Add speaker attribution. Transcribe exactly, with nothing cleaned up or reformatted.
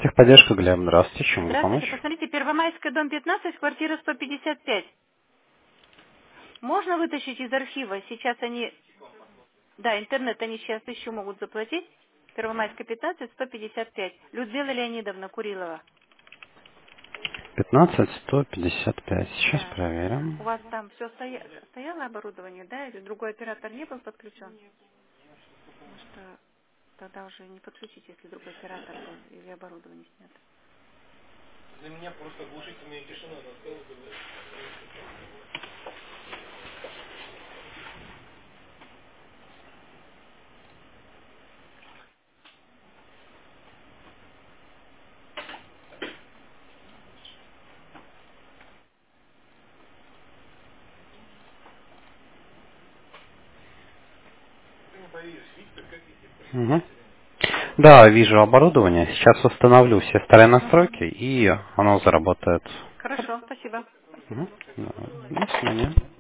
Speaker 1: Техподдержка, Глеб, здравствуйте, чем могу
Speaker 2: Здравствуйте,
Speaker 1: помочь?
Speaker 2: посмотрите, Первомайская, дом пятнадцать, квартира сто пятьдесят пять. Можно вытащить из архива? Сейчас они, да, интернет они сейчас еще могут заплатить. Первомайская, пятнадцать, сто пятьдесят пять. Людмила Леонидовна Курилова.
Speaker 1: пятнадцать сто пятьдесят пять. Сейчас
Speaker 2: Да.
Speaker 1: проверим.
Speaker 2: У вас там все стояло оборудование, да? Или другой оператор не был подключен? Потому что тогда уже не подключить, если другой оператор был или оборудование снято.
Speaker 3: Для меня просто оглушительная тишина настала, когда... Ты не поверишь, Виктор, как если
Speaker 1: Угу.
Speaker 3: профессиональный.
Speaker 1: Да, вижу оборудование. Сейчас установлю все старые
Speaker 2: Угу.
Speaker 1: настройки, и оно заработает.
Speaker 2: Хорошо, спасибо.
Speaker 1: Угу. До свидания.